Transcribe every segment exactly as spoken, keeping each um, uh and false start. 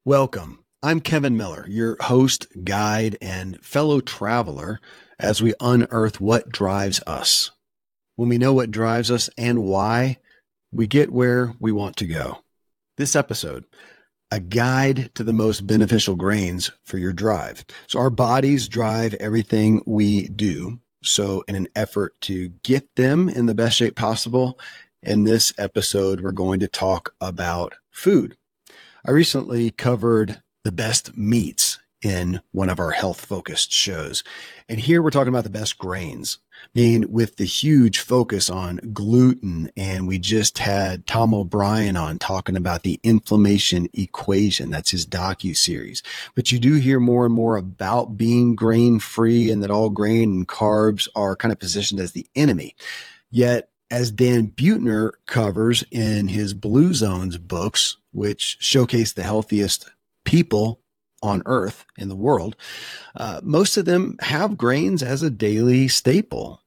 Welcome. I'm Kevin Miller, your host, guide, and fellow traveler as we unearth what drives us. When we know what drives us and why, we get where we want to go. This episode, a guide to the most beneficial grains for your drive. So our bodies drive everything we do. So in an effort to get them in the best shape possible, in this episode, we're going to talk about food. I recently covered the best meats in one of our health-focused shows. And here we're talking about the best grains, meaning with the huge focus on gluten. And we just had Tom O'Brien on talking about the inflammation equation. That's his docu-series. But you do hear more and more about being grain-free and that all grain and carbs are kind of positioned as the enemy. Yet, as Dan Buettner covers in his Blue Zones books, which showcase the healthiest people on earth in the world, uh, most of them have grains as a daily staple.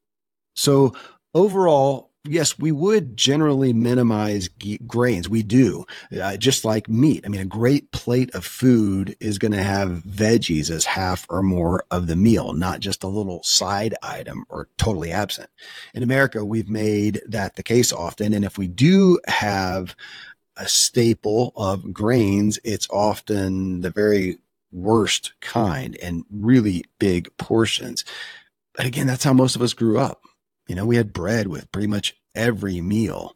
So overall, yes, we would generally minimize g- grains. We do, uh, just like meat. I mean, a great plate of food is going to have veggies as half or more of the meal, not just a little side item or totally absent. In America, we've made that the case often. And if we do have a staple of grains, it's often the very worst kind and really big portions. But again, that's how most of us grew up. You know, we had bread with pretty much every meal.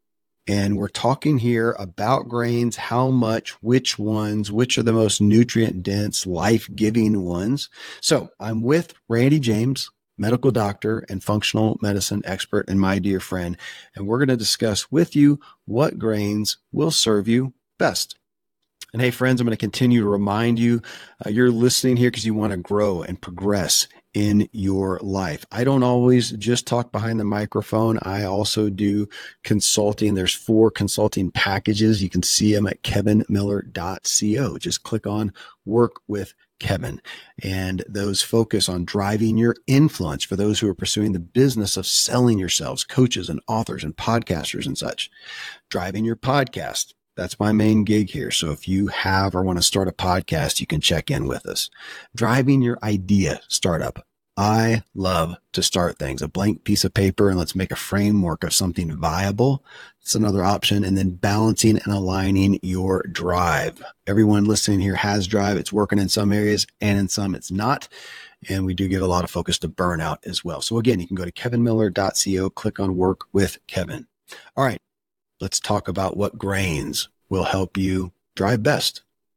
And we're talking here about grains, how much, which ones, which are the most nutrient dense, life-giving ones. So I'm with Randy James, medical doctor and functional medicine expert and my dear friend. And we're going to discuss with you what grains will serve you best. And hey, friends, I'm going to continue to remind you, uh, you're listening here because you want to grow and progress in your life. I don't always just talk behind the microphone. I also do consulting. There's four consulting packages. You can see them at kevin miller dot co. Just click on Work with Kevin. And those focus on driving your influence for those who are pursuing the business of selling yourselves, coaches and authors and podcasters and such. Driving your podcast. That's my main gig here. So if you have or want to start a podcast, you can check in with us. Driving your idea startup. I love to start things. A blank piece of paper and let's make a framework of something viable. It's another option. And then balancing and aligning your drive. Everyone listening here has drive. It's working in some areas and in some it's not. And we do give a lot of focus to burnout as well. So again, you can go to kevin miller dot co, click on Work with Kevin. All right. Let's talk about what grains will help you drive best.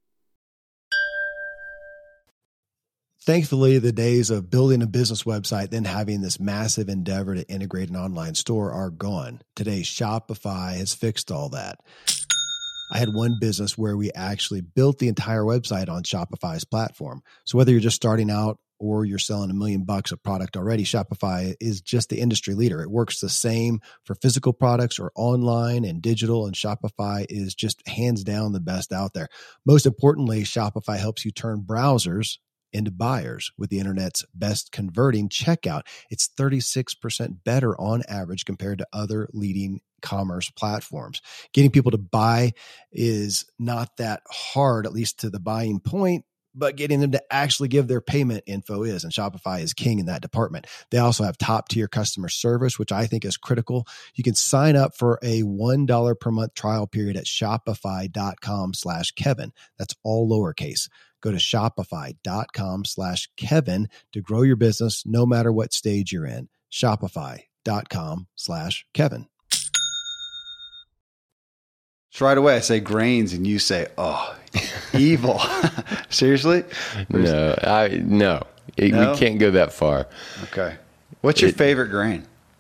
Thankfully, the days of building a business website, then having this massive endeavor to integrate an online store are gone. Today, Shopify has fixed all that. I had one business where we actually built the entire website on Shopify's platform. So whether you're just starting out or you're selling a million bucks of product already, Shopify is just the industry leader. It works the same for physical products or online and digital, and Shopify is just hands down the best out there. Most importantly, Shopify helps you turn browsers into buyers with the internet's best converting checkout. It's thirty-six percent better on average compared to other leading commerce platforms. Getting people to buy is not that hard, at least to the buying point, but getting them to actually give their payment info is, and Shopify is king in that department. They also have top tier customer service, which I think is critical. You can sign up for a one dollar per month trial period at shopify.com slash Kevin. That's all lowercase. Go to shopify.com slash Kevin to grow your business no matter what stage you're in. Shopify.com slash Kevin. So right away I say grains and you say, oh, evil. Seriously? No, I no. It, no. We can't go that far. Okay. What's your it, favorite grain?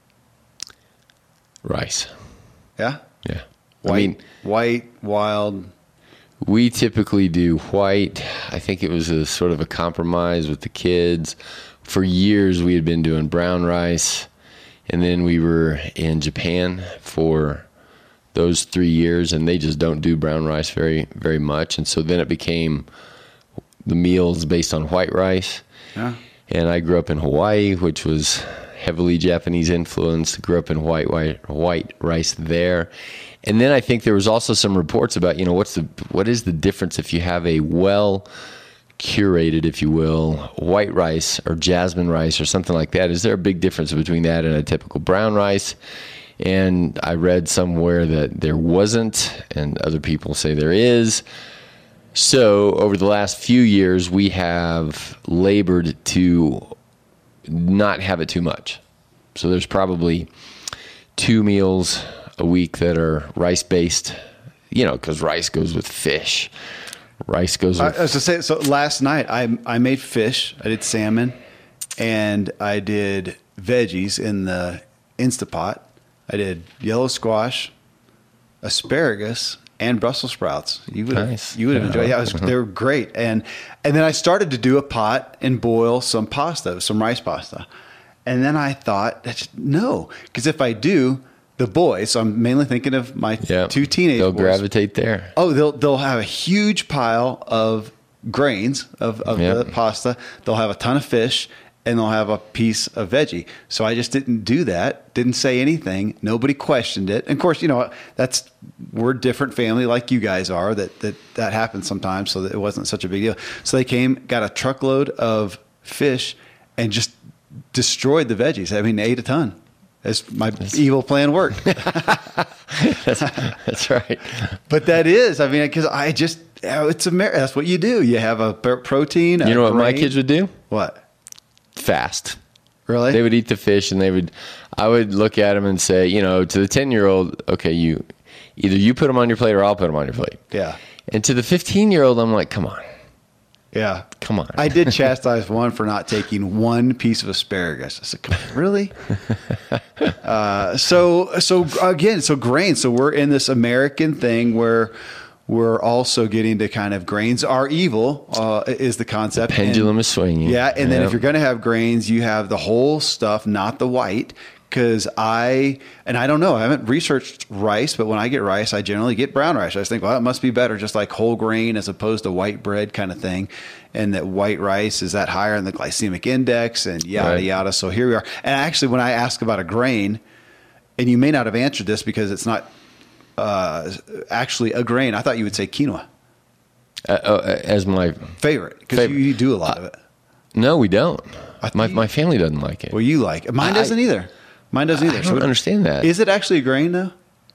Rice. Yeah? Yeah. White, I mean, white, wild. We typically do white. I think it was a sort of a compromise with the kids. For years, we had been doing brown rice. And then we were in Japan for those three years, and they just don't do brown rice very, very much. And so then it became the meals based on white rice. Yeah. And I grew up in Hawaii, which was heavily Japanese influenced. Grew up in white, white, white rice there. And then I think there was also some reports about, you know, what's the what is the difference if you have a well curated, if you will, white rice or jasmine rice or something like that? Is there a big difference between that and a typical brown rice? And I read somewhere that there wasn't, and other people say there is. So over the last few years, we have labored to not have it too much. So there's probably two meals a week that are rice-based, you know, because rice goes with fish. Rice goes with... I was to say, so last night I I made fish, I did salmon, and I did veggies in the Instapot. I did yellow squash, asparagus, and Brussels sprouts. You would Nice. have, you would have enjoyed it. Yeah, it was, they were great. And and then I started to do a pot and boil some pasta, some rice pasta. And then I thought, that's, no, because if I do, the boys, so I'm mainly thinking of my Yep. two teenage They'll boys. gravitate there. Oh, they'll they'll have a huge pile of grains of, of Yep. the pasta. They'll have a ton of fish, and they'll have a piece of veggie. So I just didn't do that. Didn't say anything. Nobody questioned it. And of course, you know, that's we're a different family like you guys are. That that that happens sometimes. So that it wasn't such a big deal. So they came, got a truckload of fish, and just destroyed the veggies. I mean, ate a ton. As my evil plan worked. That's, that's right. But that is, I mean, because I just, it's Amer- that's what you do. You have a p- protein. You a know what my grain. kids would do? What? Fast. Really? They would eat the fish, and they would. I would look at them and say, you know, to the ten-year-old, okay, you either you put them on your plate or I'll put them on your plate. Yeah. And to the fifteen-year-old, I'm like, come on, Yeah. come on. I did chastise one for not taking one piece of asparagus. I said, "Come on, really?" uh, so, so again, so grains. So we're in this American thing where we're also getting to kind of grains are evil, uh, is the concept. Pendulum And- is swinging. Yeah, and then Yep. if you're going to have grains, you have the whole stuff, not the white. Because I, and I don't know, I haven't researched rice, but when I get rice, I generally get brown rice. I just think, well, it must be better, just like whole grain as opposed to white bread kind of thing. And that white rice is that higher in the glycemic index and yada, Right. yada. So here we are. And actually, when I ask about a grain, and you may not have answered this because it's not uh, actually a grain, I thought you would say quinoa. Uh, uh, as my Favorite, because you, Favorite. you do a lot of it. no, we don't. I My think- my family doesn't like it. Well, you like it. Mine I- doesn't either. Mine doesn't either. I don't it- understand that. Is it actually a grain, though?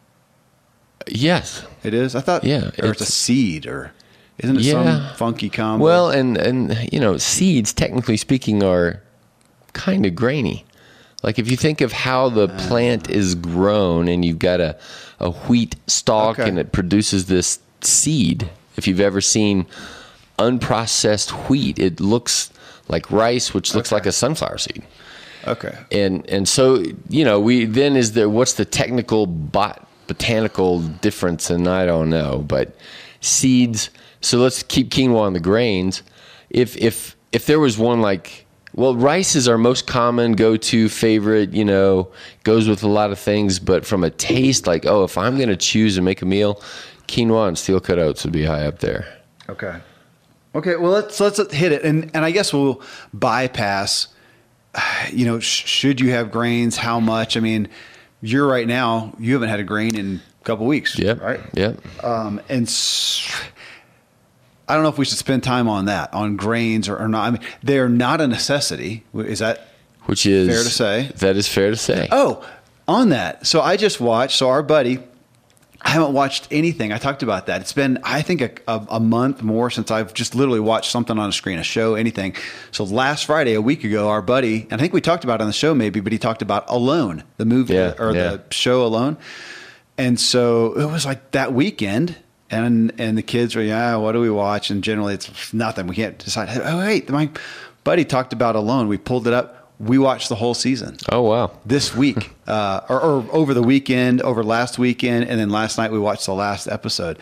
Yes. It is. I thought, Yeah, or it's, a it's- seed, or isn't it Yeah. some funky combo? Well, and and you know, seeds, technically speaking, are kind of grainy. Like if you think of how the plant is grown, and you've got a a wheat stalk, Okay. and it produces this seed. If you've ever seen unprocessed wheat, it looks like rice, which looks Okay. like a sunflower seed. okay, And and so you know, we then is there what's the technical bot botanical difference? And I don't know, but seeds. So let's keep quinoa on the grains. If if if there was one like, well, rice is our most common go-to favorite. You know, goes with a lot of things, but from a taste, like, oh, if I'm going to choose and make a meal, quinoa and steel cut oats would be high up there. okay, okay. Well, let's let's hit it, and and I guess we'll bypass. You know, sh- should you have grains? How much? I mean, you're right now. You haven't had a grain in a couple weeks. Yep. Right. Yep. Um, and s- I don't know if we should spend time on that, on grains or, or not. I mean, they're not a necessity. Is that Which is fair to say? That is fair to say. Oh, on that. So I just watched. So our buddy, I haven't watched anything. I talked about that. It's been, I think, a, a, a month more since I've just literally watched something on a screen, a show, anything. So last Friday, a week ago, our buddy, and I think we talked about it on the show maybe, but he talked about Alone, the movie Yeah, or yeah. the show Alone. And so it was like that weekend. And and the kids were, yeah, what do we watch? And generally it's nothing. We can't decide. Oh, wait, my buddy talked about Alone. We pulled it up. We watched the whole season Oh wow. this week, uh, or, or over the weekend, over last weekend, and then last night we watched the last episode.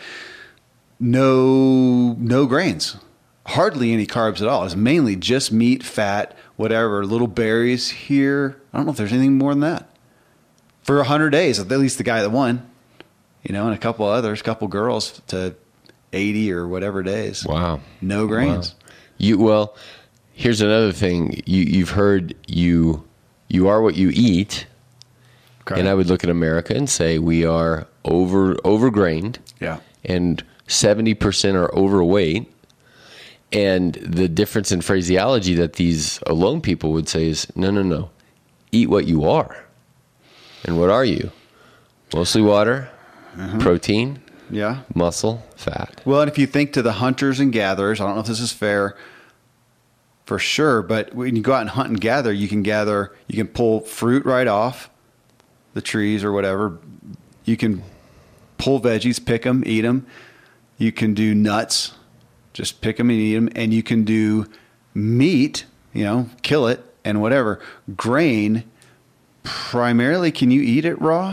No, no grains, hardly any carbs at all. It's mainly just meat, fat, whatever, little berries here. I don't know if there's anything more than that. For a hundred days, at least the guy that won, you know, and a couple others, a couple girls to eighty or whatever days. Wow. No grains. Wow. You well, here's another thing. You you've heard you you are what you eat. Okay. And I would look at America and say we are over overgrained. Yeah. And seventy percent are overweight. And the difference in phraseology that these alone people would say is, no, no, no. Eat what you are. And what are you? Mostly water, mm-hmm. protein, yeah, muscle, fat. Well, and if you think to the hunters and gatherers, I don't know if this is fair for sure, but when you go out and hunt and gather, you can gather, you can pull fruit right off the trees or whatever. You can pull veggies, pick them, eat them. You can do nuts, just pick them and eat them. And you can do meat, you know, kill it and whatever. Grain, primarily, can you eat it raw?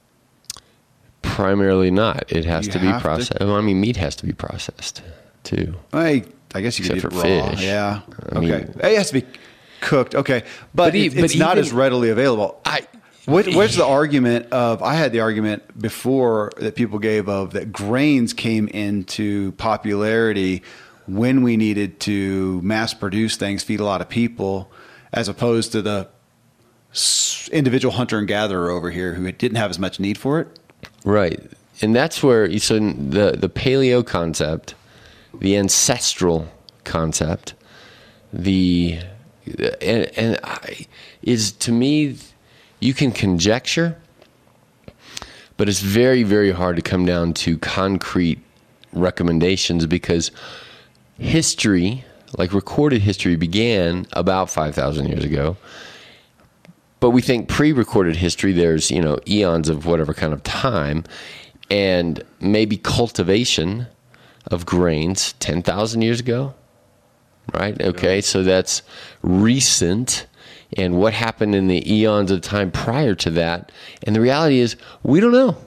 Primarily not. It has You to be have processed. to? Well, I mean, meat has to be processed too. I I guess you could eat Except it for raw. fish. Yeah. I Okay. mean- It has to be cooked. Okay. But, But e- it- but it's not even- as readily available. I What, what's the argument of, I had the argument before that people gave of that grains came into popularity when we needed to mass produce things, feed a lot of people, as opposed to the s- individual hunter and gatherer over here who didn't have as much need for it. Right. And that's where you so the the paleo concept, the ancestral concept, the and, and I, is to me, you can conjecture, but it's very, very hard to come down to concrete recommendations because history, like recorded history, began about five thousand years ago. But we think pre-recorded history, there's, you know, eons of whatever kind of time, and maybe cultivation of grains ten thousand years ago, right? Okay, yeah. So that's recent. And what happened in the eons of time prior to that? And the reality is, we don't know.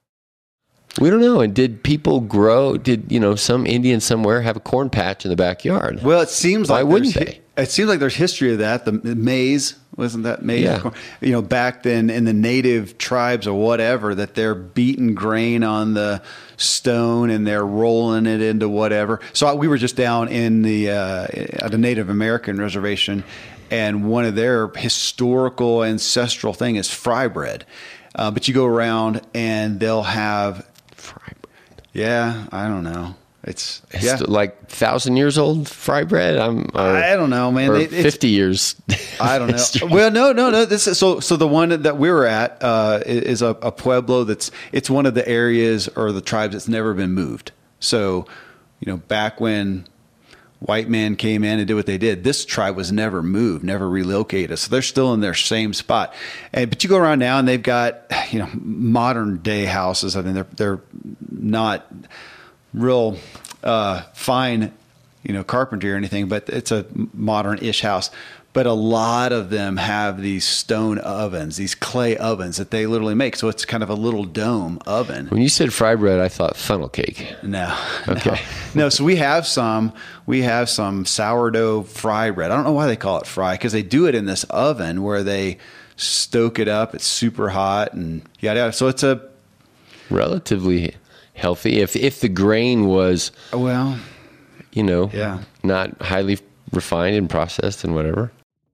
We don't know. And did people grow? Did, you know, some Indian somewhere have a corn patch in the backyard? Well, it seems Why like wouldn't there's- they? It seems like there's history of that. The maize, wasn't that maize? Yeah. You know, back then in the native tribes or whatever, that they're beating grain on the stone and they're rolling it into whatever. So we were just down in the uh, at a Native American reservation, and one of their historical ancestral thing is fry bread. Uh, but you go around and they'll have Fry bread. Yeah, I don't know. It's It's yeah. like thousand years old fry bread. I'm. Or, I don't know, man. Or It- it's- fifty years. I don't know. history. Well, no, no, no. This is so. So the one that we were at uh, is a, a pueblo that's. It's one of the areas or the tribes that's never been moved. So, you know, back when white men came in and did what they did, this tribe was never moved, never relocated. So they're still in their same spot. And but you go around now and they've got, you know, modern day houses. I mean, they're they're not real uh, fine, you know, carpentry or anything, but it's a modern-ish house. But a lot of them have these stone ovens, these clay ovens that they literally make. So it's kind of a little dome oven. When you said fry bread, I thought funnel cake. No. Okay. No. no, so we have some, we have some sourdough fry bread. I don't know why they call it fry, because they do it in this oven where they stoke it up. It's super hot and yada, yada. So it's a... Relatively healthy. If if the grain was, Well... you know, Yeah. not highly refined and processed and whatever.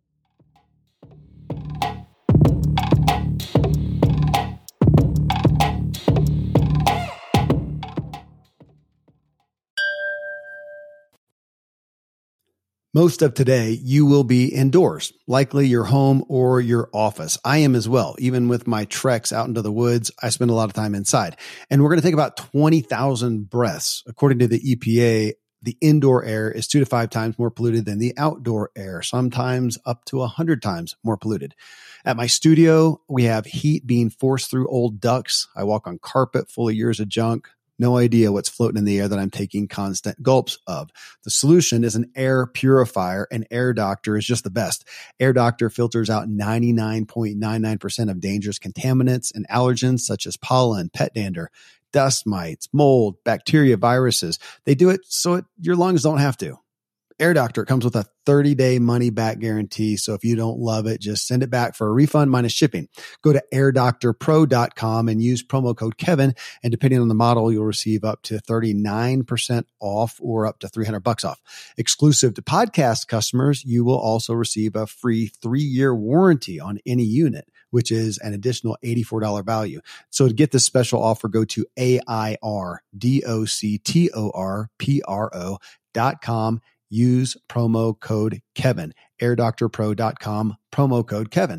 Most of today, you will be indoors, likely your home or your office. I am as well. Even with my treks out into the woods, I spend a lot of time inside. And we're going to take about twenty thousand breaths. According to the E P A, the indoor air is two to five times more polluted than the outdoor air, sometimes up to one hundred times more polluted. At my studio, we have heat being forced through old ducts. I walk on carpet full of years of junk. No idea what's floating in the air that I'm taking constant gulps of. The solution is an air purifier, and Air Doctor is just the best. Air Doctor filters out ninety-nine point nine nine percent of dangerous contaminants and allergens such as pollen, pet dander, dust mites, mold, bacteria, viruses. They do it so it, your lungs don't have to. Air Doctor comes with a thirty day money back guarantee. So if you don't love it, just send it back for a refund minus shipping. Go to air doctor pro dot com and use promo code Kevin. And depending on the model, you'll receive up to thirty-nine percent off or up to three hundred bucks off. Exclusive to podcast customers, you will also receive a free three year warranty on any unit. which is an additional eighty-four dollars value. So to get this special offer, go to A I R D O C T O R P R O dot com. Use promo code Kevin, air doctor pro dot com, promo code Kevin.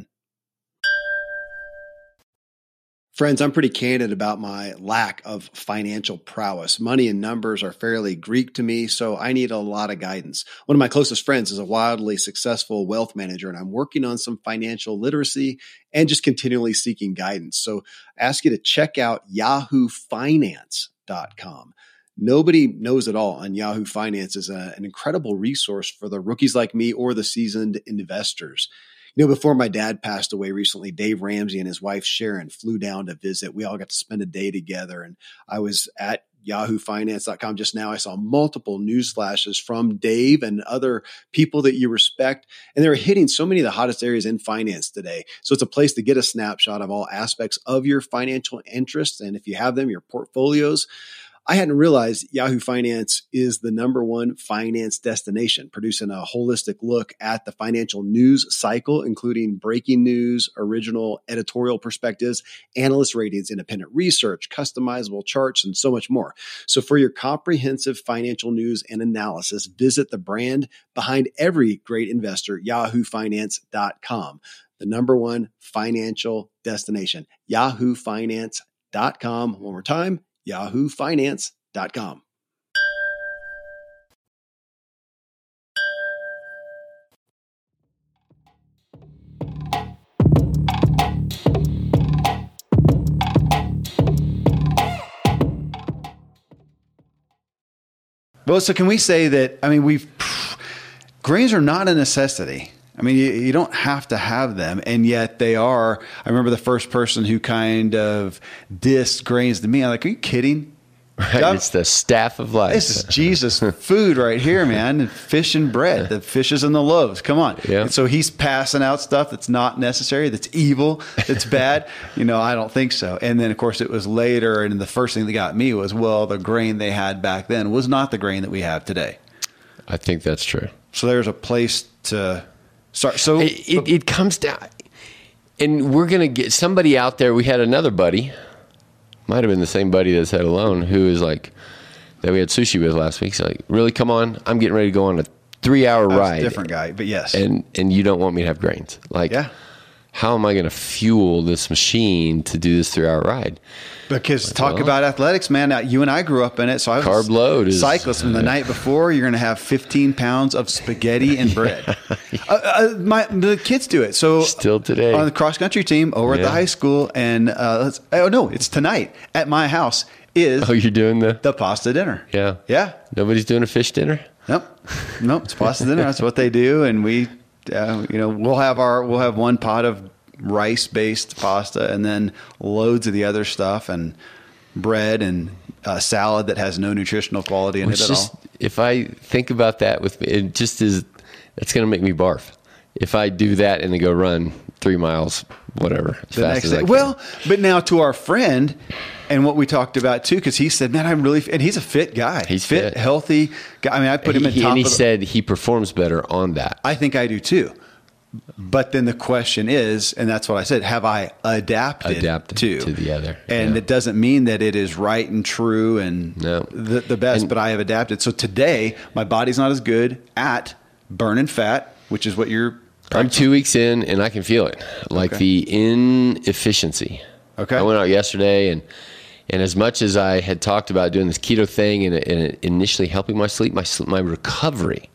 Friends, I'm pretty candid about my lack of financial prowess. Money and numbers are fairly Greek to me, so I need a lot of guidance. One of my closest friends is a wildly successful wealth manager, and I'm working on some financial literacy and just continually seeking guidance. So I ask you to check out yahoo finance dot com. Nobody knows it all on Yahoo Finance is a, an incredible resource for the rookies like me or the seasoned investors. You know, before my dad passed away recently, Dave Ramsey and his wife Sharon flew down to visit. We all got to spend a day together, and I was at yahoo finance dot com just now. I saw multiple news flashes from Dave and other people that you respect, and they were hitting so many of the hottest areas in finance today. So it's a place to get a snapshot of all aspects of your financial interests, and if you have them, your portfolios. I hadn't realized Yahoo Finance is the number one finance destination, producing a holistic look at the financial news cycle, including breaking news, original editorial perspectives, analyst ratings, independent research, customizable charts, and so much more. So for your comprehensive financial news and analysis, visit the brand behind every great investor, yahoo finance dot com, the number one financial destination, yahoo finance dot com. One more time, yahoo finance dot com. Well, so can we say that, I mean, we've, grains are not a necessity. I mean, you, you don't have to have them, and yet they are. I remember the first person who kind of dissed grains to me. I'm like, are you kidding? Right, God, it's the staff of life. This is Jesus food right here, man. Fish and bread, the fishes and the loaves. Come on. Yeah. And so he's passing out stuff that's not necessary, that's evil, that's bad. You know, I don't think so. And then, of course, it was later, and the first thing that got me was, well, the grain they had back then was not the grain that we have today. I think that's true. So there's a place to start. So it, it, it comes down, and we're going to get somebody out there. We had another buddy. Might have been the same buddy that said alone, who is like, that we had sushi with last week. So like, really, come on, I'm getting ready to go on a three hour ride. A different guy, but yes. And and you don't want me to have grains. Like, yeah. How am I going to fuel this machine to do this three hour ride? Because like, talk well, about athletics, man. Now, you and I grew up in it. So I was carb load is cyclist. And the night before, you're going to have fifteen pounds of spaghetti and bread. yeah. uh, uh, my the kids do it. So still today on the cross country team over yeah. at the high school, and uh, let's, oh no, it's tonight at my house. Is oh you're doing the the pasta dinner? Yeah, yeah. Nobody's doing a fish dinner. Nope, nope. It's pasta dinner. That's what they do, and we, uh, you know, we'll have our we'll have one pot of rice-based pasta, and then loads of the other stuff, and bread and uh, salad that has no nutritional quality in Which it at just, all. If I think about that with me, it just is, it's going to make me barf. If I do that and then go run three miles, whatever, as the fast next as day. I can. Well, but now to our friend, and what we talked about too, because he said, man, I'm really, and he's a fit guy. He's fit, fit. healthy guy. I mean, I put him he, in he, top And he of the, said he performs better on that. I think I do too. But then the question is, and that's what I said, have I adapted, adapted to, to the other? And yeah. it doesn't mean that it is right and true and no. the, the best, and, but I have adapted. So today, my body's not as good at burning fat, which is what you're practicing. I'm two weeks in, and I can feel it, like okay. the inefficiency. Okay. I went out yesterday, and and as much as I had talked about doing this keto thing and, and initially helping my sleep, my my recovery,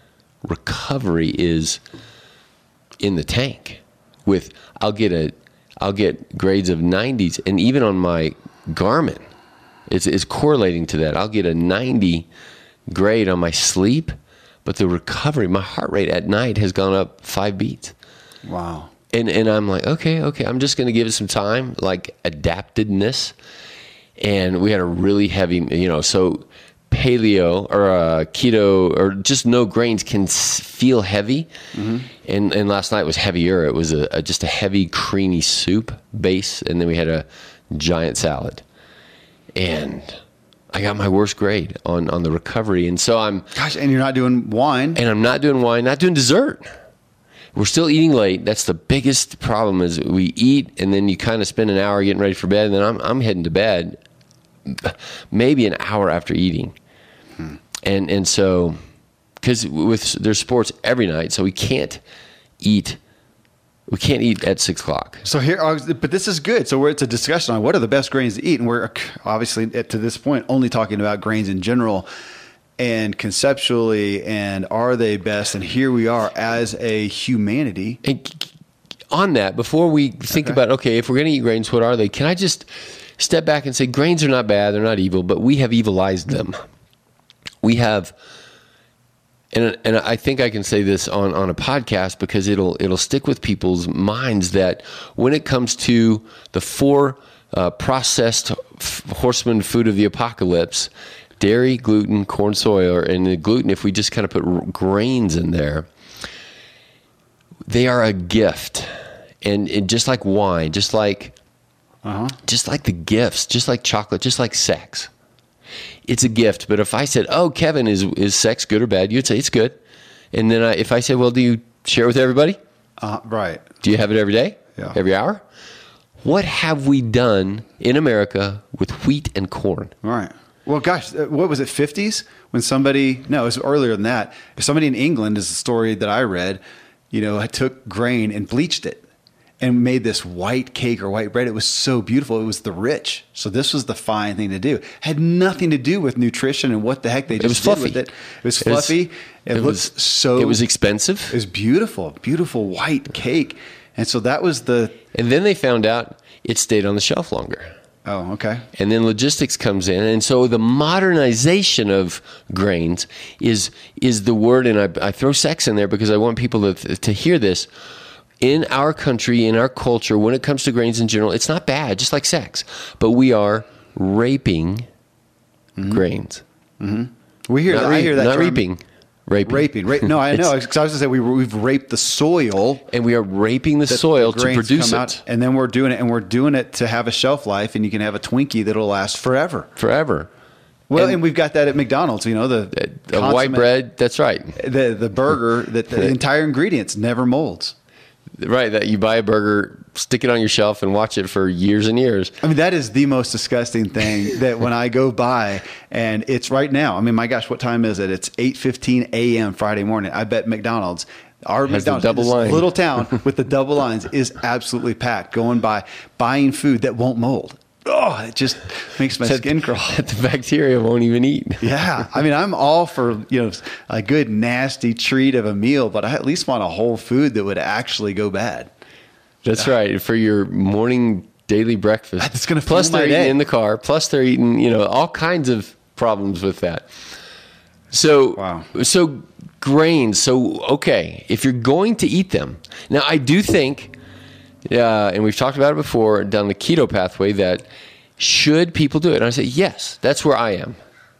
recovery is in the tank. With I'll get a I'll get grades of nineties, and even on my Garmin, it's it's correlating to that. I'll get a ninety grade on my sleep, but the recovery, my heart rate at night has gone up five beats. Wow. And and I'm like, okay, okay, I'm just going to give it some time, like adaptedness. And we had a really heavy, you know, so paleo or uh, keto or just no grains can s- feel heavy. Mm-hmm. And and last night was heavier. It was a, a just a heavy, creamy soup base, and then we had a giant salad. And I got my worst grade on, on the recovery. And so I'm... Gosh, and you're not doing wine. And I'm not doing wine, not doing dessert. we're still eating late. That's the biggest problem is we eat and then you kind of spend an hour getting ready for bed, and then I'm I'm heading to bed maybe an hour after eating. Hmm. And and so because with there's sports every night, so we can't eat we can't eat at six o'clock. So here, but this is good. So we're it's a discussion on what are the best grains to eat, and we're obviously to this point only talking about grains in general and conceptually, and are they best? And here we are as a humanity. And on that, before we think okay. about okay, if we're going to eat grains, what are they? Can I just step back and say grains are not bad, they're not evil, but we have evilized them. We have. And and I think I can say this on, on a podcast because it'll it'll stick with people's minds that when it comes to the four uh, processed f- horsemen food of the apocalypse, dairy, gluten, corn, soy, or, and the gluten, if we just kind of put r- grains in there, they are a gift. And, and just like wine, just like uh-huh. just like the gifts, just like chocolate, just like sex. It's a gift, but if I said, "Oh, Kevin, is is sex good or bad?" You'd say it's good. And then I, if I said, "Well, do you share it with everybody?" Uh, right. Do you have it every day? Yeah. Every hour? What have we done in America with wheat and corn? Right. Well, gosh, what was it? fifties when somebody? No, it was earlier than that. If somebody in England, is the story that I read, you know, took grain and bleached it and made this white cake or white bread. It was so beautiful. It was the rich. So this was the fine thing to do. Had nothing to do with nutrition and what the heck they just it was fluffy. did with it. It was fluffy. It, was, it, it was looked so. It was expensive. It was beautiful, beautiful white cake. And so that was the. And then they found out it stayed on the shelf longer. Oh, okay. And then logistics comes in, and so the modernization of grains is is the word. And I, I throw sex in there because I want people to to hear this. In our country, in our culture, when it comes to grains in general, it's not bad, just like sex. But we are raping mm-hmm. grains. Mm-hmm. We hear not that. Re- I hear that. Not term. reaping. Raping. Raping. Ra- no, I know. Because I was going to say we, we've raped the soil. And we are raping the soil the to produce it. Out, and then we're doing it, and we're doing it to have a shelf life, and you can have a Twinkie that'll last forever. Forever. Well, and, and we've got that at McDonald's, you know, the, the white bread. That's right. The, the burger, that the entire ingredients never molds. Right, that you buy a burger, stick it on your shelf, and watch it for years and years. I mean, that is the most disgusting thing that when I go by, and it's right now. I mean, my gosh, what time is it? It's eight fifteen a.m. Friday morning. I bet McDonald's, our Has McDonald's, the double this line. little town with the double lines is absolutely packed, going by, buying food that won't mold. Oh, it just makes my that, skin crawl. That the bacteria won't even eat. Yeah. I mean, I'm all for, you know, a good nasty treat of a meal, but I at least want a whole food that would actually go bad. That's right. For your morning daily breakfast. It's going to Plus they're my eating day. in the car. Plus they're eating, you know, all kinds of problems with that. So, wow. so grains. So, okay, if you're going to eat them. Now, I do think, uh, and we've talked about it before, down the keto pathway, that should people do it? And I say, yes, that's where I am.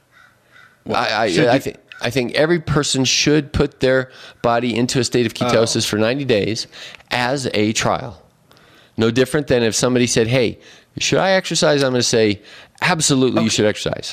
Well, I, I, I, I think. I think every person should put their body into a state of ketosis oh. for ninety days as a trial. No different than if somebody said, hey, should I exercise? I'm going to say, absolutely, okay. You should exercise.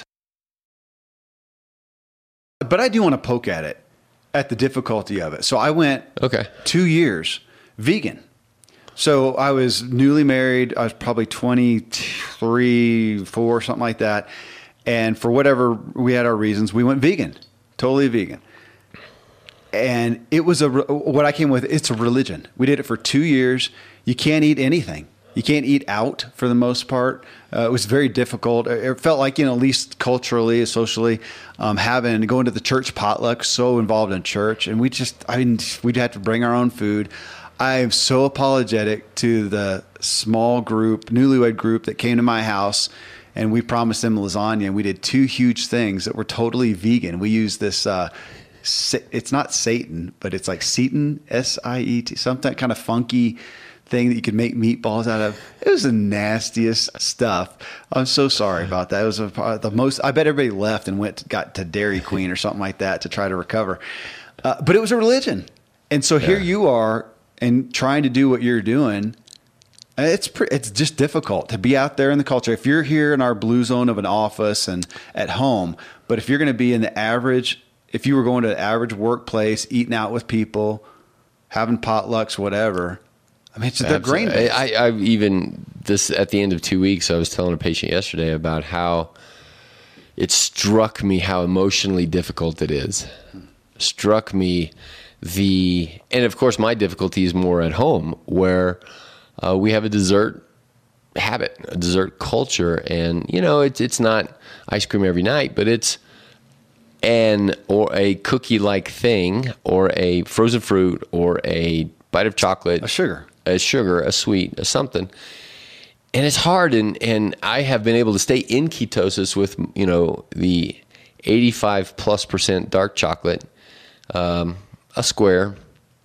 But I do want to poke at it, at the difficulty of it. So I went okay. two years vegan. So I was newly married. I was probably twenty-three, four, something like that. And for whatever, we had our reasons, we went vegan. Totally vegan. And it was a, what I came with, it's a religion. We did it for two years. You can't eat anything. You can't eat out for the most part. Uh, it was very difficult. It felt like, you know, at least culturally, socially, um, having, going to the church potluck, so involved in church. And we just, I mean, we'd have to bring our own food. I am so apologetic to the small group, newlywed group that came to my house. And we promised them lasagna, and we did two huge things that were totally vegan. We used this, uh, it's not Satan, but it's like Seton, S I E T, some kind of funky thing that you could make meatballs out of. It was the nastiest stuff. I'm so sorry about that. It was a, the most, I bet everybody left and went, got to Dairy Queen or something like that to try to recover. Uh, but it was a religion. And so here yeah. you are, and trying to do what you're doing. It's pre- it's just difficult to be out there in the culture. If you're here in our blue zone of an office and at home, but if you're going to be in the average, if you were going to an average workplace, eating out with people, having potlucks, whatever. I mean, it's, they're grain Absolutely. based. I, I even this at the end of two weeks, I was telling a patient yesterday about how it struck me how emotionally difficult it is. Struck me the, and of course my difficulty is more at home where uh, we have a dessert habit, a dessert culture, and you know it's it's not ice cream every night, but it's an or a cookie like thing, or a frozen fruit, or a bite of chocolate, A sugar. a sugar, a sweet, a something. And it's hard, and, and I have been able to stay in ketosis with, you know, the eighty-five plus percent dark chocolate, um, a square,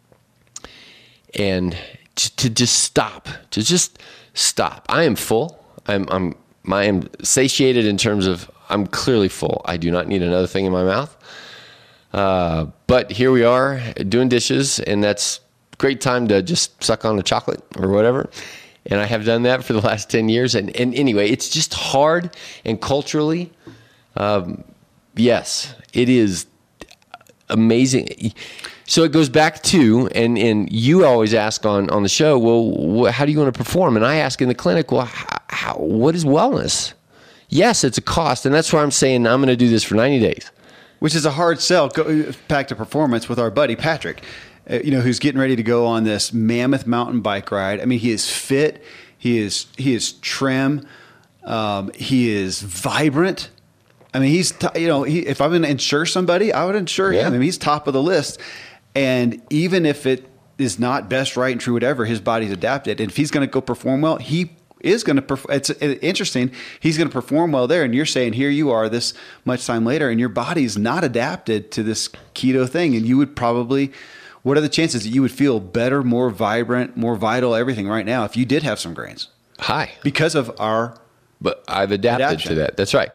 and to, to just stop, to just stop. I am full. I'm, I'm, I am satiated in terms of I'm clearly full. I do not need another thing in my mouth. Uh, but here we are doing dishes, and that's great time to just suck on the chocolate or whatever. And I have done that for the last ten years. And, and anyway, it's just hard, and culturally, um, yes, it is amazing. So it goes back to, and, and you always ask on, on the show, well, wh- how do you want to perform? And I ask in the clinic, well, how, how, what is wellness? Yes, it's a cost. And that's why I'm saying I'm going to do this for ninety days. Which is a hard sell. Go back to performance with our buddy Patrick, uh, you know, who's getting ready to go on this mammoth mountain bike ride. I mean, he is fit, he is he is trim, um, he is vibrant. I mean, he's t- you know, he, if I'm going to insure somebody, I would insure Yeah. him. I mean, he's top of the list. And even if it is not best, right, and true, whatever, his body's adapted. And if he's going to go perform well, he is going to perform. It's interesting. He's going to perform well there. And you're saying, here you are this much time later, and your body's not adapted to this keto thing. And you would probably, what are the chances that you would feel better, more vibrant, more vital, everything right now if you did have some grains? High. Because of our, But I've adapted Adaption. to that. That's right.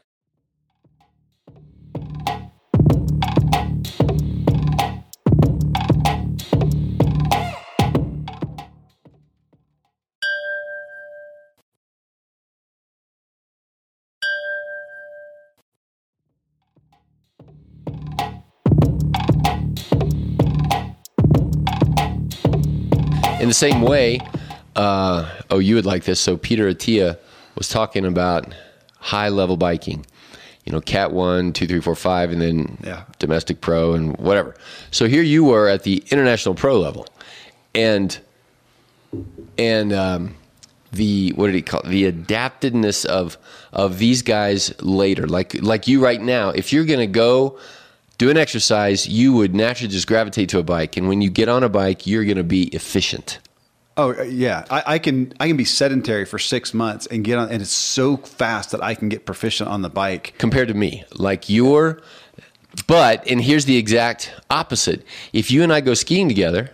In the same way, uh, oh, you would like this. So Peter Attia was talking about high-level biking. You know, Cat one, two, three, four, five, and then Yeah. domestic pro and whatever. So here you were at the international pro level, and and um, the what did he call it? The adaptedness of of these guys later, like like you right now. If you're going to go do an exercise, you would naturally just gravitate to a bike, and when you get on a bike, you're going to be efficient. oh yeah, I, I can I can be sedentary for six months and get on, and it's so fast that I can get proficient on the bike. Compared to me, like you're, but, and here's the exact opposite. If you and I go skiing together,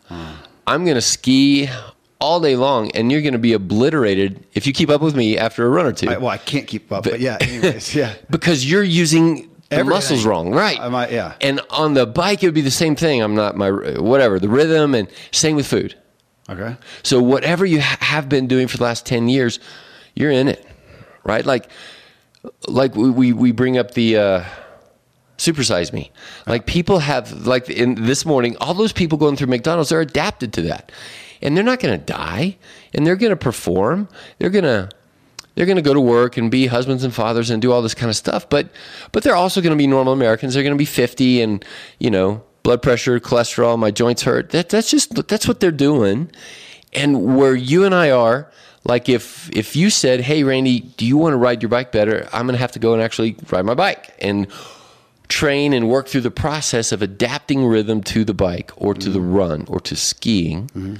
I'm going to ski all day long, and you're going to be obliterated if you keep up with me after a run or two. I, well, I can't keep up, but, yeah, anyways, yeah. Because you're using the Everything. muscles wrong, right? I might, yeah. And on the bike, it would be the same thing. I'm not my, whatever, the rhythm, and same with food. Okay. So whatever you ha- have been doing for the last ten years, you're in it, right? Like, like we, we, we bring up the uh, Supersize Me. Like people have, like in this morning, all those people going through McDonald's are adapted to that. And they're not going to die, and they're going to perform. They're going to they're going to go to work and be husbands and fathers and do all this kind of stuff. But but they're also going to be normal Americans. They're going to be fifty and, you know, blood pressure, cholesterol, my joints hurt. That that's just that's what they're doing. And where you and I are, like if if you said, "Hey, Randy, do you want to ride your bike better?" I'm going to have to go and actually ride my bike and train and work through the process of adapting rhythm to the bike or to mm-hmm. the run or to skiing. Mm-hmm.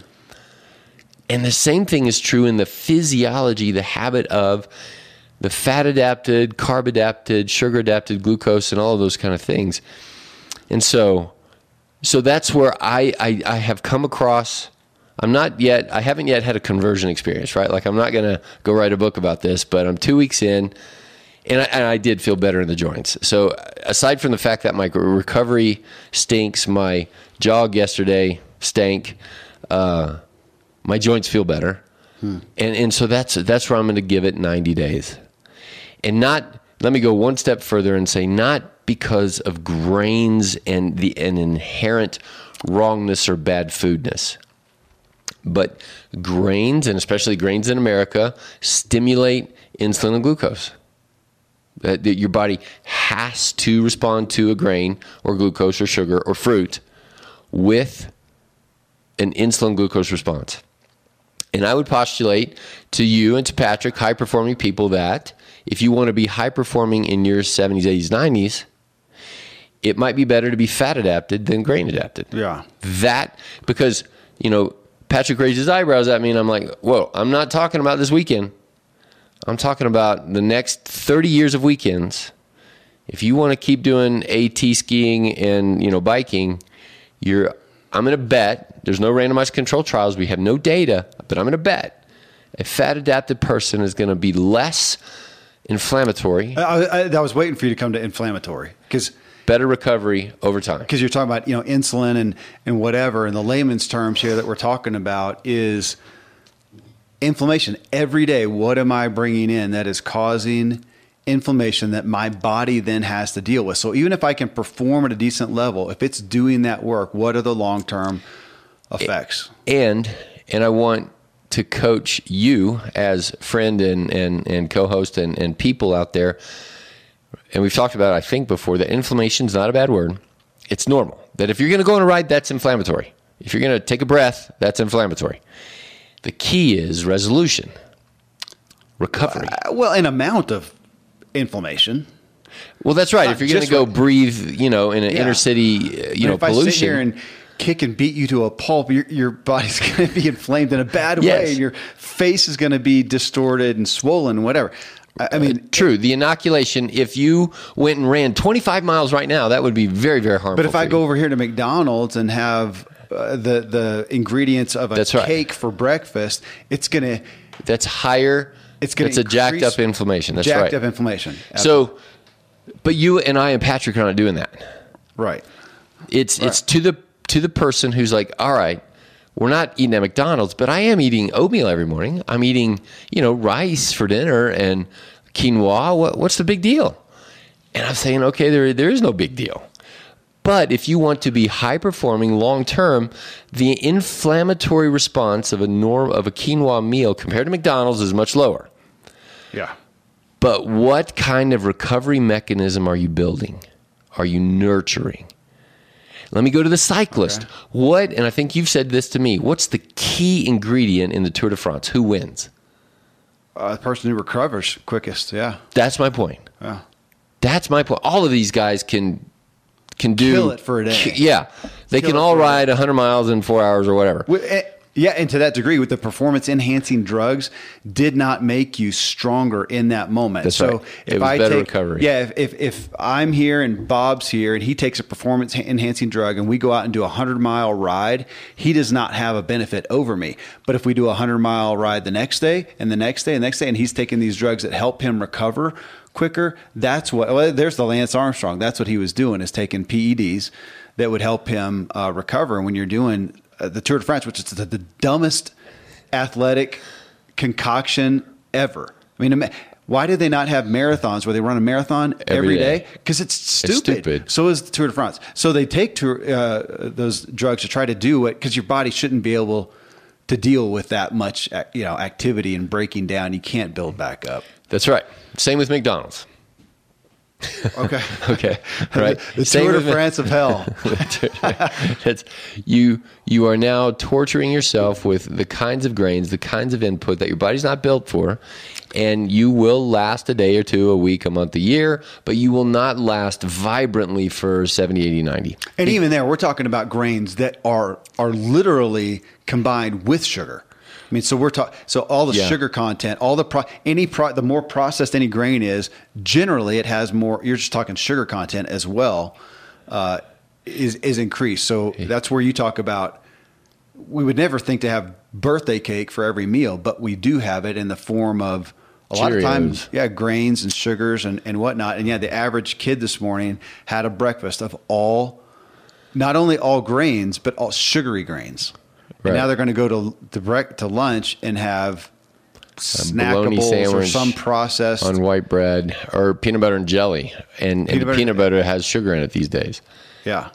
And the same thing is true in the physiology, the habit of the fat adapted, carb adapted, sugar adapted, glucose, and all of those kind of things. And so, so that's where I, I, I have come across, I'm not yet, I haven't yet had a conversion experience, right? Like I'm not going to go write a book about this, but I'm two weeks in and I, and I did feel better in the joints. So aside from the fact that my recovery stinks, my jog yesterday stank, uh, my joints feel better. Hmm. And and so that's that's where I'm going to give it ninety days. And not, let me go one step further and say not because of grains and the an inherent wrongness or bad foodness. But grains, and especially grains in America, stimulate insulin and glucose. That, that your body has to respond to a grain or glucose or sugar or fruit with an insulin glucose response. And I would postulate to you and to Patrick, high-performing people, that if you want to be high-performing in your seventies, eighties, nineties, it might be better to be fat-adapted than grain-adapted. Yeah. That, because, you know, Patrick raised his eyebrows at me, and I'm like, whoa, I'm not talking about this weekend. I'm talking about the next thirty years of weekends. If you want to keep doing AT skiing and, you know, biking, you're, I'm going to bet, there's no randomized controlled trials, we have no data, but I'm going to bet a fat-adapted person is going to be less inflammatory. I, I, I was waiting for you to come to inflammatory, because better recovery over time. Because you're talking about, you know, insulin and, and whatever, and the layman's terms here that we're talking about is inflammation. Every day, what am I bringing in that is causing inflammation that my body then has to deal with? So even if I can perform at a decent level, if it's doing that work, what are the long-term effects? And and I want to coach you as friend and, and, and co-host and, and people out there. And we've talked about, I think before, that inflammation is not a bad word. It's normal. That if you're going to go on a ride, that's inflammatory. If you're going to take a breath, that's inflammatory. The key is resolution, recovery. Uh, well, an amount of inflammation. Well, that's right. Not If you're going to go right. breathe, you know, in an yeah. inner city, uh, you know, if pollution. I sit here and kick and beat you to a pulp, your, your body's going to be inflamed in a bad Yes. way, and your face is going to be distorted and swollen and whatever. I, I mean, uh, true. The inoculation, if you went and ran twenty-five miles right now, that would be very, very harmful. but if for I you. go over here to McDonald's and have uh, the the ingredients of a That's right. cake for breakfast, it's going to that's higher. it's going It's a jacked up inflammation. That's jacked right. up inflammation. So, but you and I and Patrick are not doing that. right. It's Right. it's to the to the person who's like, all right, we're not eating at McDonald's, but I am eating oatmeal every morning. I'm eating, you know, rice for dinner and quinoa. What, what's the big deal? And I'm saying, okay, there there is no big deal. But if you want to be high performing long term, the inflammatory response of a norm of a quinoa meal compared to McDonald's is much lower. Yeah. But what kind of recovery mechanism are you building? Are you nurturing? Let me go to the cyclist. Okay. What, and I think you've said this to me, what's the key ingredient in the Tour de France? Who wins? Uh, the person who recovers quickest. Yeah. That's my point. Yeah. That's my point. All of these guys can can do Kill it for a day. Yeah, they Kill can it all for a ride one hundred miles in four hours or whatever. Well, eh, Yeah, and to that degree, with the performance enhancing drugs, did not make you stronger in that moment. That's so right. if It was I better take, recovery. Yeah, if, if if I'm here and Bob's here and he takes a performance enhancing drug and we go out and do a hundred mile ride, he does not have a benefit over me. But if we do a hundred mile ride the next day and the next day and the next day, and he's taking these drugs that help him recover quicker, that's what. Well, there's the Lance Armstrong. That's what he was doing, is taking P E Ds that would help him uh, recover. And when you're doing uh, the Tour de France, which is the, the dumbest athletic concoction ever. I mean, why do they not have marathons where they run a marathon every, Every day. day? Because it's stupid. It's stupid. So is the Tour de France. So they take tour, uh, those drugs to try to do it, because your body shouldn't be able to deal with that much, you know, activity and breaking down. You can't build back up. That's right. Same with McDonald's. Okay. Okay. Right. The, the Same Tour de with- France of hell. That's, you you are now torturing yourself with the kinds of grains, the kinds of input that your body's not built for, and you will last a day or two, a week, a month, a year, but you will not last vibrantly for seventy, eighty, ninety. And even there, we're talking about grains that are are literally combined with sugar. I mean, so we're talking. So all the Yeah. sugar content, all the pro, any pro, the more processed any grain is, generally it has more. You're just talking sugar content as well, uh, is is increased. So that's where you talk about. We would never think to have birthday cake for every meal, but we do have it in the form of a lot of times, Cheerios. yeah, grains and sugars and, and whatnot. And yeah, the average kid this morning had a breakfast of all, not only all grains, but all sugary grains. And Right. now they're going to go to to, brec- to lunch and have bologna snackables or sandwich some processed. on white bread or peanut butter and jelly, and, and Peanut the butter- peanut butter has sugar in it these days. yeah.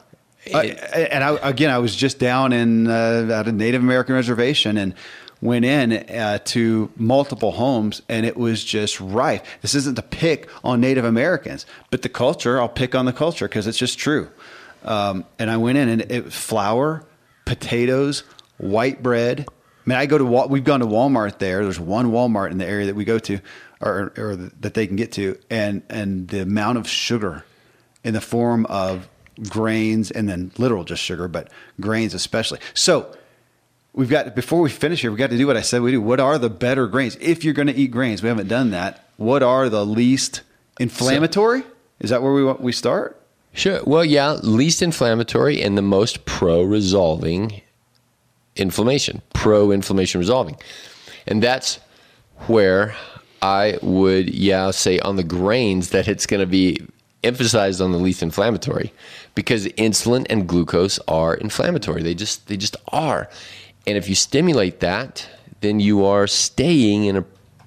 Uh, and I, again, I was just down in uh, at a Native American reservation and went in uh, to multiple homes, and it was just rife. This isn't to pick on Native Americans, but the culture, I'll pick on the culture because it's just true. Um, and I went in, and it was flour, potatoes, white bread. I mean, I go to Wal- we've gone to Walmart there. There's one Walmart in the area that we go to, or, or that they can get to, and and the amount of sugar in the form of grains, and then literal just sugar, but grains especially. So we've got, before we finish here, we've got to do what I said we do. What are the better grains? If you're going to eat grains, we haven't done that. What are the least inflammatory? So, is that where we we start? Sure. Well, yeah, least inflammatory and the most pro-resolving inflammation, pro-inflammation resolving. And that's where I would, yeah, say on the grains that it's going to be emphasized on the least inflammatory, because insulin and glucose are inflammatory. They just they just are. And if you stimulate that, then you are staying in a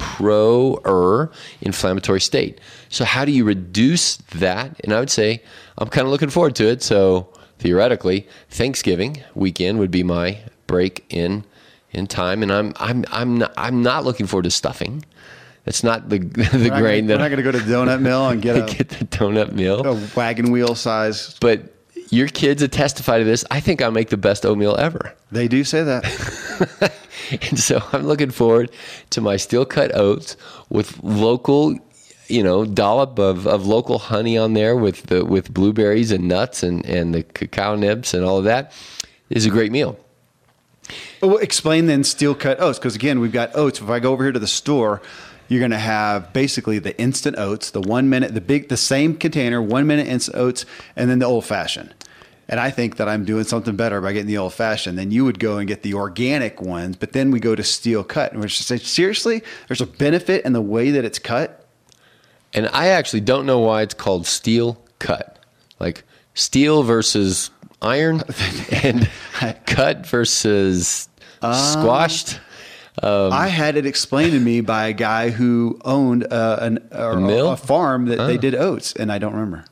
pro-er inflammatory state. So how do you reduce that? And I would say I'm kind of looking forward to it. So theoretically, Thanksgiving weekend would be my break in in time, and I'm I'm I'm not I'm not looking forward to stuffing. It's not the the we're grain not, that we're not going to go to the donut mill and get a get the donut mill, a wagon wheel size. But your kids that testify to this, I think I make the best oatmeal ever. They do say that. And so I'm looking forward to my steel cut oats with local, you know, dollop of, of local honey on there with the with blueberries and nuts and, and the cacao nibs and all of that. It's a great meal. Well, explain then steel cut oats, because again, we've got oats. If I go over here to the store, you're going to have basically the instant oats, the one minute, the big, the same container, one minute instant oats, and then the old fashioned. And I think that I'm doing something better by getting the old fashioned. Then you would go and get the organic ones, but then we go to steel cut. And we're just saying, seriously, there's a benefit in the way that it's cut. And I actually don't know why it's called steel cut, like steel versus iron and cut versus um, squashed. Um, I had it explained to me by a guy who owned uh, an, or, a, mill? a farm that oh. they did oats, and I don't remember.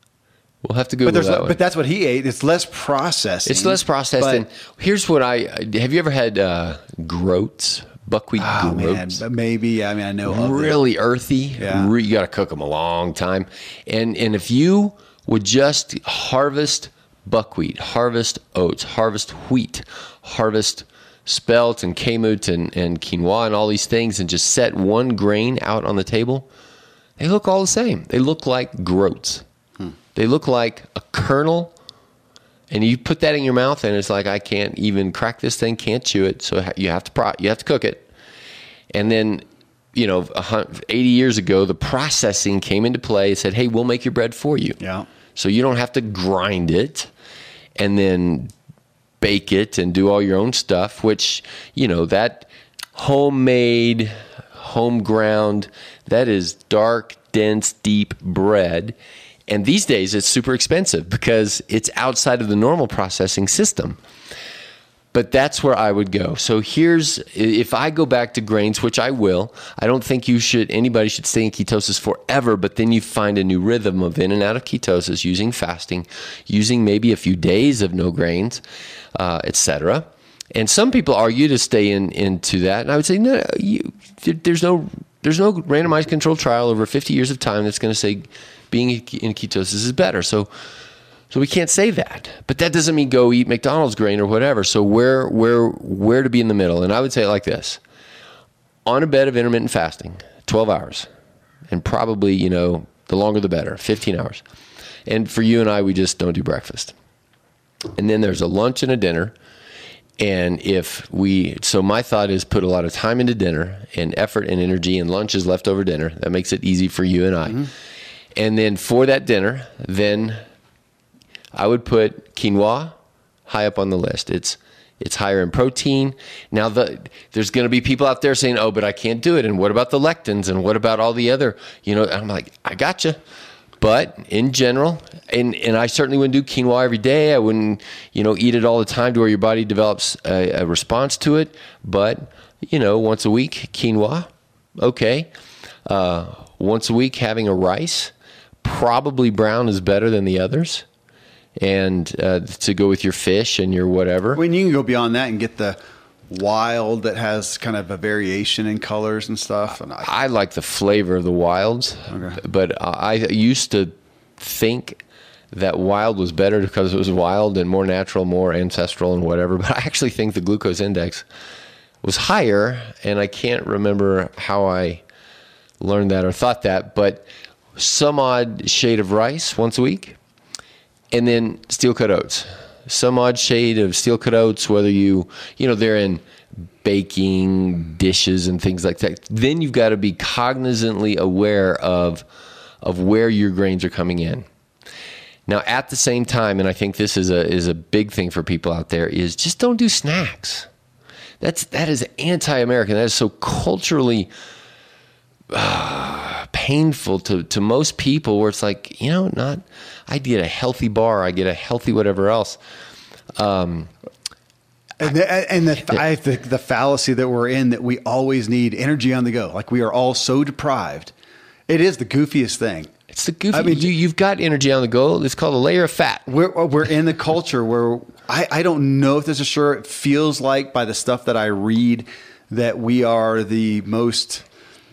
We'll have to Google but that But one. that's what he ate. It's less processing. It's less processed. And here's what I, have you ever had uh, groats? Buckwheat oh, groats? Man, maybe. I mean, I know. Really earthy. Yeah. Re- you got to cook them a long time. And, and if you would just harvest buckwheat, harvest oats, harvest wheat, harvest spelt and kamut and, and quinoa and all these things, and just set one grain out on the table, they look all the same. They look like groats. Hmm. They look like a kernel, and you put that in your mouth, and it's like, I can't even crack this thing, can't chew it, so you have to pro- you have to cook it. And then, you know, eighty years ago, the processing came into play and said, hey, we'll make your bread for you. Yeah. So you don't have to grind it and then bake it and do all your own stuff, which, you know, that homemade, home ground, that is dark, dense, deep bread. And these days it's super expensive because it's outside of the normal processing system. But that's where I would go. So here's, if I go back to grains, which I will, I don't think you should, anybody should stay in ketosis forever, but then you find a new rhythm of in and out of ketosis using fasting, using maybe a few days of no grains, uh, et cetera. And some people argue to stay in into that. And I would say, no, you, there's no there's no randomized controlled trial over fifty years of time that's going to say being in ketosis is better. So So we can't say that, but that doesn't mean go eat McDonald's grain or whatever. So where, where, where to be in the middle? And I would say it like this: on a bed of intermittent fasting, twelve hours, and probably, you know, the longer the better, fifteen hours. And for you and I, we just don't do breakfast. And then there's a lunch and a dinner. And if we, so my thought is put a lot of time into dinner and effort and energy, and lunch is leftover dinner. That makes it easy for you and I. Mm-hmm. And then for that dinner, then I would put quinoa high up on the list. It's it's higher in protein. Now, the, there's going to be people out there saying, oh, but I can't do it. And what about the lectins? And what about all the other, you know, I'm like, I gotcha. But in general, and, and I certainly wouldn't do quinoa every day. I wouldn't, you know, eat it all the time to where your body develops a, a response to it. But, you know, once a week, quinoa, okay. Uh, once a week, having a rice, probably brown is better than the others. and uh, to go with your fish and your whatever. When you can go beyond that and get the wild that has kind of a variation in colors and stuff. And I, I like the flavor of the wilds, Okay. but I used to think that wild was better because it was wild and more natural, more ancestral and whatever. But I actually think the glucose index was higher, and I can't remember how I learned that or thought that, but some odd shade of rice once a week, and then steel cut oats. Some odd shade of steel cut oats, whether you, you know, they're in baking dishes and things like that. Then you've got to be cognizantly aware of, of where your grains are coming in. Now, at the same time, and I think this is a is a big thing for people out there, is just don't do snacks. That's that is anti-American. That is so culturally uh, painful to, to most people, where it's like, you know, not I get a healthy bar, I get a healthy whatever else. Um, and the, and the, I think the fallacy that we're in, that we always need energy on the go. Like, we are all so deprived. It is the goofiest thing. It's the goofy. I mean, you, you've got energy on the go. It's called a layer of fat. We're we're in the culture where I, I don't know if this is sure. It feels like, by the stuff that I read, that we are the most,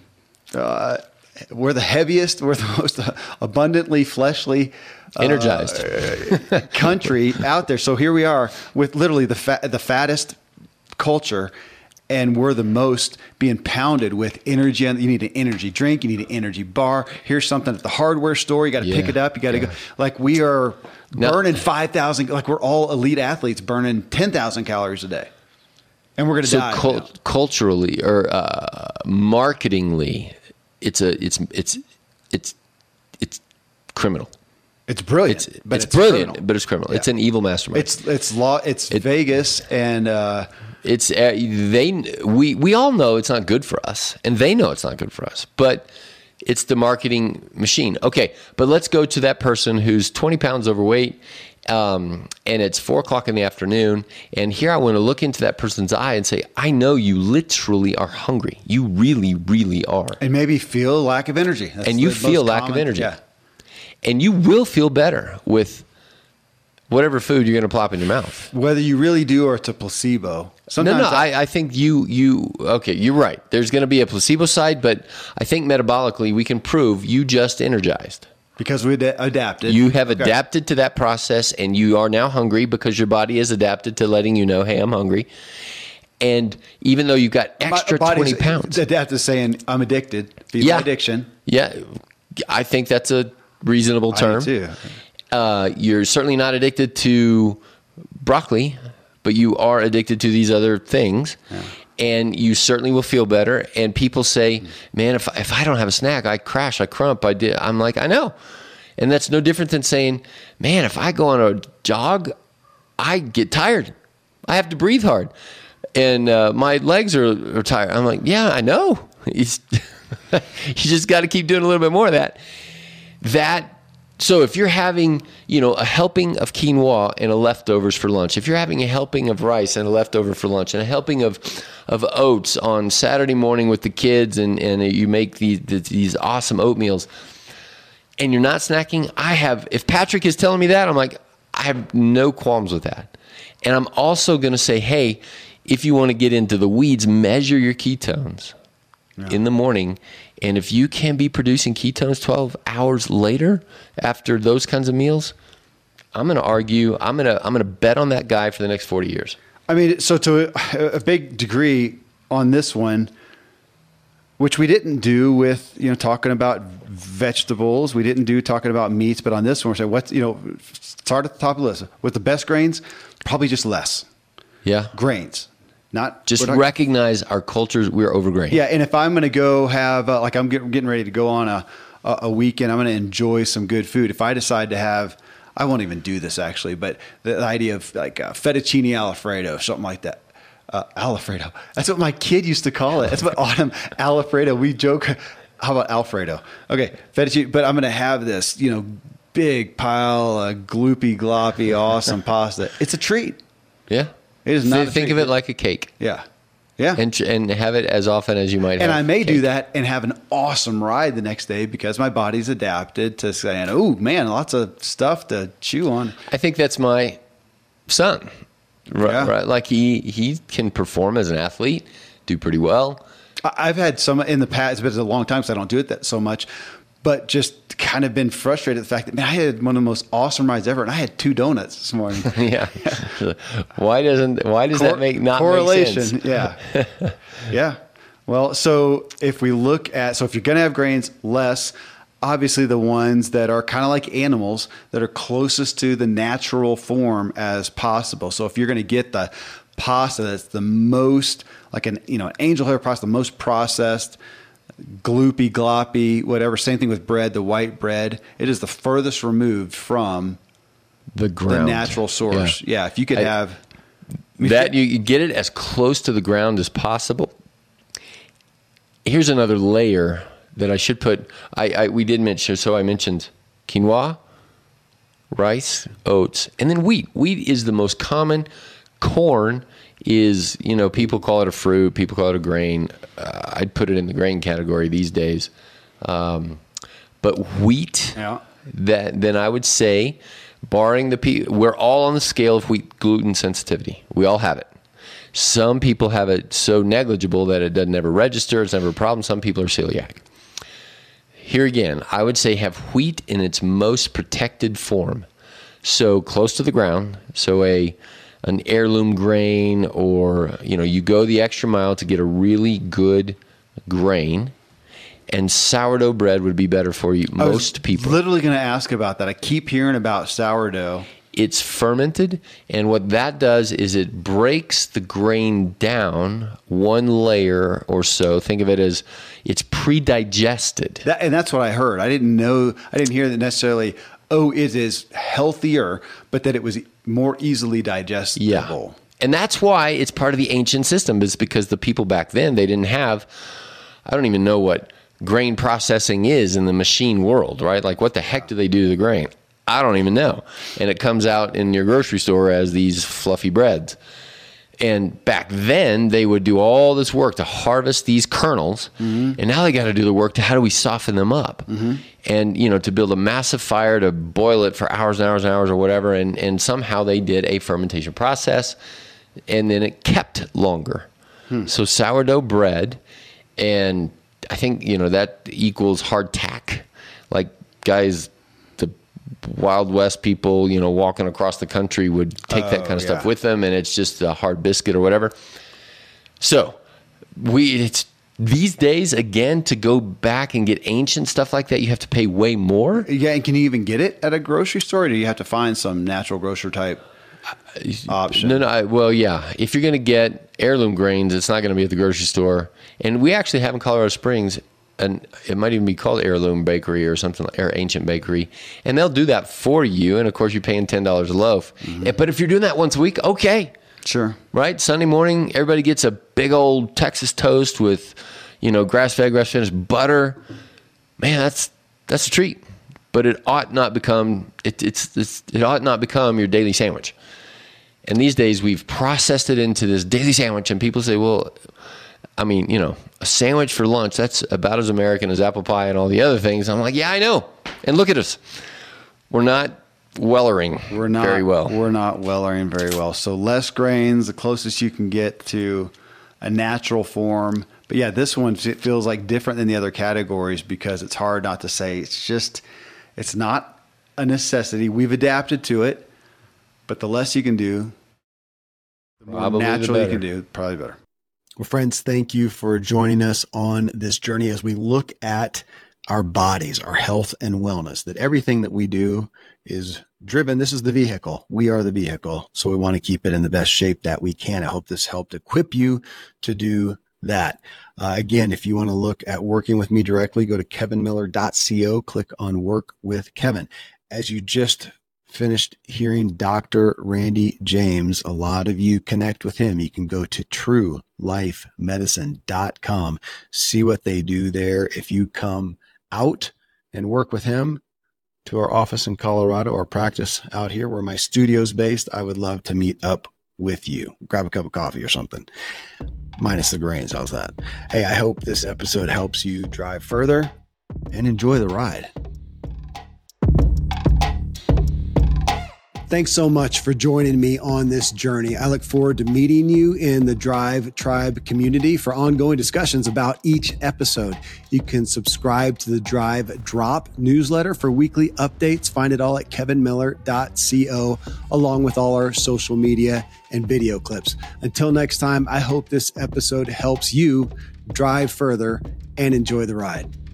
uh, we're the heaviest, we're the most abundantly fleshly, uh, energized country out there. So here we are with literally the fat, the fattest culture. And we're the most being pounded with energy. You need an energy drink. You need an energy bar. Here's something at the hardware store. You got to Yeah, pick it up. You got to yeah. go. Like, we are No. burning five thousand. Like, we're all elite athletes burning ten thousand calories a day. And we're going to So die. cul- now. culturally or uh, marketingly, it's a it's it's it's it's criminal. It's brilliant. It's but it's, brilliant, criminal. but it's criminal. Yeah. It's an evil mastermind. It's it's law. It's Vegas, and uh, It's uh, they we we all know it's not good for us, and they know it's not good for us. But it's the marketing machine. Okay, but let's go to that person who's twenty pounds overweight, um, and it's four o'clock in the afternoon. And here I want to look into that person's eye and say, I know you literally are hungry. You really, really are, and maybe feel lack of energy. That's and you the feel most lack common- of energy, Yeah. and you will feel better with whatever food you're going to plop in your mouth. Whether you really do or it's a placebo. No, Sometimes no, I, I think you, you, okay, you're right. There's going to be a placebo side, but I think metabolically we can prove you just energized. because we ad- adapted. You have Okay. adapted to that process, and you are now hungry because your body is adapted to letting you know, hey, I'm hungry. And even though you've got extra My body's twenty pounds. adapted to saying I'm addicted. Feed Yeah. my addiction. Yeah, I think that's a reasonable I do term. too. Uh, you're certainly not addicted to broccoli, but you are addicted to these other things. Yeah. And you certainly will feel better. And people say, man, if, if I don't have a snack, I crash, I crump. I did. I'm like, I know. And that's no different than saying, man, if I go on a jog, I get tired. I have to breathe hard. And uh, my legs are, are tired. I'm like, yeah, I know. It's, you just got to keep doing a little bit more of that. That So if you're having, you know, a helping of quinoa and a leftovers for lunch, if you're having a helping of rice and a leftover for lunch, and a helping of of oats on Saturday morning with the kids, and, and you make these these awesome oatmeals, and you're not snacking, I have, if Patrick is telling me that, I'm like, I have no qualms with that. And I'm also going to say, hey, if you want to get into the weeds, measure your ketones yeah. in the morning. And if you can be producing ketones twelve hours later after those kinds of meals, I'm going to argue, I'm going to I'm going to bet on that guy for the next forty years. I mean, so to a, a big degree on this one, which we didn't do with, you know, talking about vegetables, we didn't do talking about meats, but on this one, we're saying, what's, you know, start at the top of the list. With the best grains, probably just less. Yeah. Grains. Not just not, recognize our cultures. We're overgrained. Yeah, and if I'm going to go have uh, like I'm get, getting ready to go on a a, a weekend, I'm going to enjoy some good food. If I decide to have, I won't even do this actually, but the, the idea of like uh, fettuccine Alfredo, something like that. Uh, Alfredo. That's what my kid used to call it. That's what Autumn Alfredo. We joke. How about Alfredo? Okay, fettuccine. But I'm going to have this, you know, big pile of gloopy gloppy awesome pasta. It's a treat. Yeah. It is not. Think of it like a cake. Yeah. Yeah. And and have it as often as you might have. And I may cake. do that and have an awesome ride the next day because my body's adapted to saying, oh, man, lots of stuff to chew on. I think that's my son. Right, Yeah. right. Like he, he can perform as an athlete, do pretty well. I- I've had some in the past, but it's a long time because I don't do it that so much, but just kind of been frustrated at the fact that, man, I had one of the most awesome rides ever and I had two donuts this morning. Yeah. Why doesn't, why does Cor- that make not correlation? make sense? Yeah. Yeah. Well, so if we look at, so if you're going to have grains, less, obviously the ones that are kind of like animals that are closest to the natural form as possible. So if you're going to get the pasta that's the most like an, you know, an angel hair pasta, the most processed, gloopy, gloppy, whatever. Same thing with bread, the white bread. It is the furthest removed from The ground. the natural source. Yeah. Yeah. If you could I- have I mean, That you, you get it as close to the ground as possible. Here's another layer that I should put. I, I we did mention. So I mentioned quinoa, rice, oats, and then wheat. Wheat is the most common. Corn is, you know, people call it a fruit. People call it a grain. Uh, I'd put it in the grain category these days. Um, but wheat, Yeah. that then I would say, barring the people, we're all on the scale of wheat gluten sensitivity. We all have it. Some people have it so negligible that it doesn't ever register. It's never a problem. Some people are celiac. Here again, I would say have wheat in its most protected form. So close to the ground. So a an heirloom grain, or, you know, you go the extra mile to get a really good grain. And sourdough bread would be better for you. I was Most people. literally going to ask about that. I keep hearing about sourdough. It's fermented, and what that does is it breaks the grain down one layer or so. Think of it as it's pre-digested. That, and that's what I heard. I didn't know, I didn't hear that necessarily, oh, it is healthier, but that it was more easily digestible. Yeah. And that's why it's part of the ancient system, is because the people back then, they didn't have, I don't even know what grain processing is in the machine world, right? Like, what the heck do they do to the grain? I don't even know. And it comes out in your grocery store as these fluffy breads. And back then, they would do all this work to harvest these kernels. Mm-hmm. And now they got to do the work to how do we soften them up? Mm-hmm. And, you know, to build a massive fire to boil it for hours and hours and hours or whatever. And, and somehow they did a fermentation process, and then it kept longer. Hmm. So sourdough bread, and I think, you know, that equals hardtack. Like, guys, the Wild West people, you know, walking across the country would take Oh, that kind of yeah. stuff with them, and it's just a hard biscuit or whatever. So we, it's these days, again, to go back and get ancient stuff like that, you have to pay way more. Yeah, and can you even get it at a grocery store, or do you have to find some natural grocer type option? No, no. I, well, yeah. If you're going to get heirloom grains, it's not going to be at the grocery store. And we actually have in Colorado Springs, and it might even be called Heirloom Bakery or something, or Ancient Bakery, and they'll do that for you. And of course, you're paying ten dollars a loaf. Mm-hmm. But if you're doing that once a week, okay. Sure. Right? Sunday morning, everybody gets a big old Texas toast with, you know, grass-fed, grass-finished butter. Man, that's that's a treat. But it ought not become it, it's, it's it ought not become your daily sandwich. And these days, we've processed it into this daily sandwich, and people say, "Well, I mean, you know, a sandwich for lunch, that's about as American as apple pie and all the other things." I'm like, "Yeah, I know." And look at us. We're not wellering We're not very well. We're not wellering very well. So less grains, the closest you can get to a natural form. But yeah, this one it feels like different than the other categories because it's hard not to say. It's just, it's not a necessity. We've adapted to it, but the less you can do, the more Probably the natural you better. can do, probably better. Well, friends, thank you for joining us on this journey as we look at our bodies, our health and wellness, that everything that we do is driven. This is the vehicle. We are the vehicle. So we want to keep it in the best shape that we can. I hope this helped equip you to do that. Uh, again, if you want to look at working with me directly, go to kevin miller dot co, click on Work with Kevin. As you just finished hearing Doctor Randy James, a lot of you connect with him. You can go to true life medicine dot com, see what they do there. If you come out and work with him to our office in Colorado or practice out here where my studio's based, I would love to meet up with you. Grab a cup of coffee or something. minus the grains. How's that? Hey, I hope this episode helps you drive further and enjoy the ride. Thanks so much for joining me on this journey. I look forward to meeting you in the Drive Tribe community for ongoing discussions about each episode. You can subscribe to the Drive Drop newsletter for weekly updates. Find it all at kevin miller dot co, along with all our social media and video clips. Until next time, I hope this episode helps you drive further and enjoy the ride.